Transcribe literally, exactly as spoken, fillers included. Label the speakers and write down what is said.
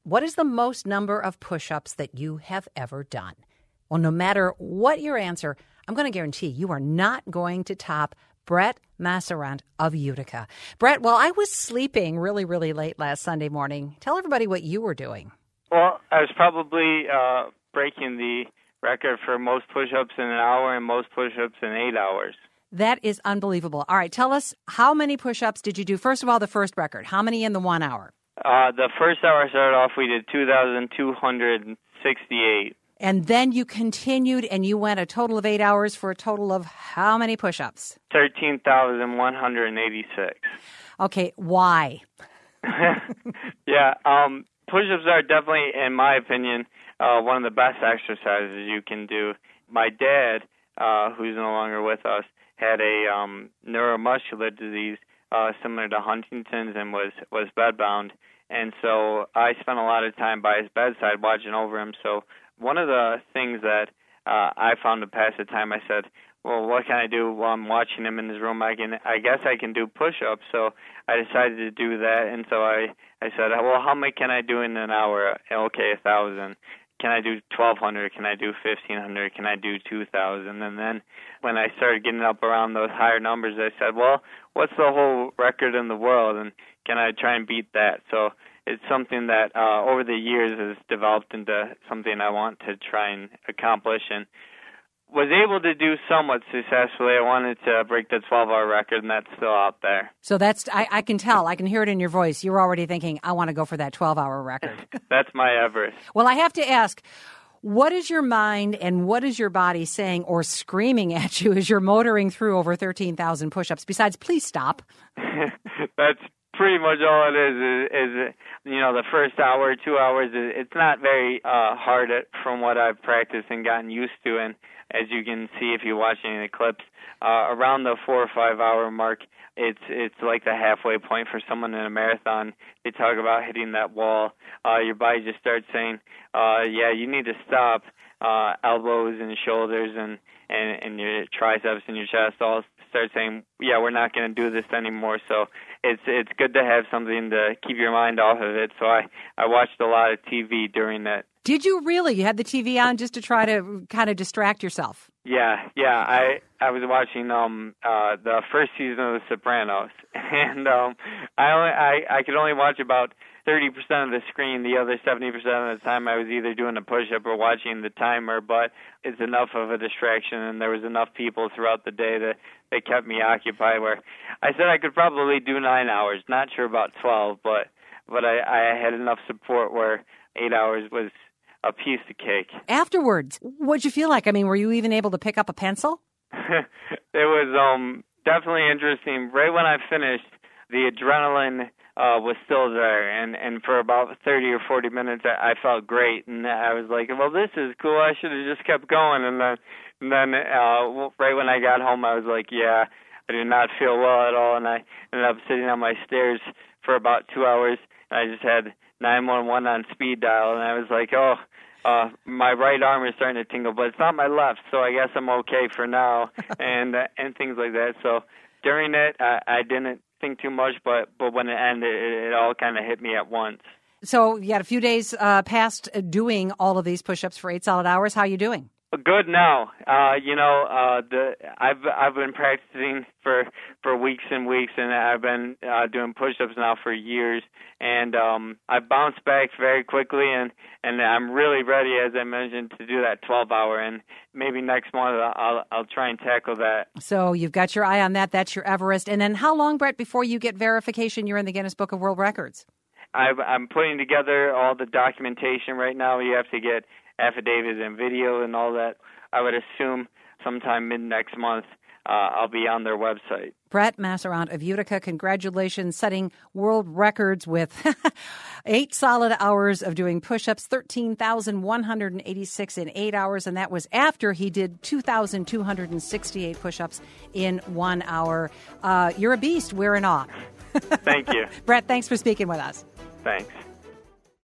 Speaker 1: What is the most number of push-ups that you have ever done? Well, no matter what your answer, I'm going to guarantee you are not going to top Brett Massarant of Utica. Brett, while I was sleeping really, really late last Sunday morning, tell everybody what you were doing.
Speaker 2: Well, I was probably uh, breaking the record for most push-ups in an hour and most push-ups in eight hours.
Speaker 1: That is unbelievable. All right, tell us, how many push-ups did you do? First of all, the first record. How many in the one hour?
Speaker 2: Uh, the first hour I started off, we did two thousand two hundred sixty-eight.
Speaker 1: And then you continued and you went a total of eight hours for a total of how many push-ups?
Speaker 2: thirteen thousand one hundred eighty-six.
Speaker 1: Okay, why?
Speaker 2: yeah, um, push-ups are definitely, in my opinion, uh, one of the best exercises you can do. My dad, uh, who's no longer with us, had a um, neuromuscular disease uh, similar to Huntington's and was, was bedbound. And so I spent a lot of time by his bedside watching over him. So one of the things that uh, I found to pass the time, I said, well, what can I do while I'm watching him in his room? I can, I guess I can do push-ups. So I decided to do that. And so I, I said, well, how many can I do in an hour? Okay, a thousand. Can I do twelve hundred? Can I do fifteen hundred? Can I do two thousand? And then when I started getting up around those higher numbers, I said, well, what's the whole record in the world? And can I try and beat that? So it's something that uh, over the years has developed into something I want to try and accomplish, and was able to do somewhat successfully. I wanted to break the twelve-hour record, and that's still out there.
Speaker 1: So that's I, I can tell. I can hear it in your voice. You're already thinking, I want to go for that twelve-hour record.
Speaker 2: That's my Everest.
Speaker 1: Well, I have to ask, what is your mind and what is your body saying or screaming at you as you're motoring through over thirteen thousand push-ups? Besides, please stop.
Speaker 2: That's pretty much all it is, is, is, you know, the first hour, two hours, it's not very uh, hard at, from what I've practiced and gotten used to. And as you can see if you watch any of the clips, uh, around the four or five hour mark, it's it's like the halfway point for someone in a marathon. They talk about hitting that wall. Uh, your body just starts saying, uh, yeah, you need to stop. Uh, elbows and shoulders and, and, and your triceps and your chest all start saying, yeah, we're not going to do this anymore. So it's it's good to have something to keep your mind off of it. So I, I watched a lot of T V during that.
Speaker 1: Did you really? You had the T V on just to try to kind of distract yourself?
Speaker 2: Yeah, yeah. I I was watching um uh the first season of The Sopranos, and um I only I, I could only watch about thirty percent of the screen. The other seventy percent of the time I was either doing a push-up or watching the timer, but it's enough of a distraction, and there was enough people throughout the day that they kept me occupied, where I said I could probably do nine hours, not sure about twelve, but but I, I had enough support where eight hours was a piece of cake. Afterwards,
Speaker 1: what'd you feel like? I mean, were you even able to pick up a pencil?
Speaker 2: It was um definitely interesting. Right when I finished, the adrenaline uh, was still there, and, and for about thirty or forty minutes, I, I felt great, and I was like, well, this is cool. I should have just kept going, and then, and then uh, right when I got home, I was like, yeah, I did not feel well at all, and I ended up sitting on my stairs for about two hours, and I just had nine one one on speed dial, and I was like, oh, uh, my right arm is starting to tingle, but it's not my left, so I guess I'm okay for now, and uh, and things like that. So during it, I, I didn't think too much, but, but when it ended, it, it all kind of hit me at once.
Speaker 1: So you had a few days uh, past doing all of these push-ups for eight solid hours. How are you doing?
Speaker 2: Good now. Uh, you know, uh, the I've I've been practicing for, for weeks and weeks, and I've been uh, doing push-ups now for years. And um, I bounced back very quickly, and, and I'm really ready, as I mentioned, to do that twelve hour. And maybe next month I'll I'll try and tackle that.
Speaker 1: So you've got your eye on that. That's your Everest. And then how long, Brett, before you get verification you're in the Guinness Book of World Records?
Speaker 2: I've, I'm putting together all the documentation right now. You have to get affidavits and video and all that. I would assume sometime mid-next month uh, I'll be on their website.
Speaker 1: Brett Massarant of Utica, congratulations, setting world records with eight solid hours of doing push-ups, thirteen thousand one hundred eighty-six in eight hours, and that was after he did two thousand two hundred sixty-eight push-ups in one hour. Uh, you're a beast. We're in awe.
Speaker 2: Thank you.
Speaker 1: Brett, thanks for speaking with us.
Speaker 2: Thanks.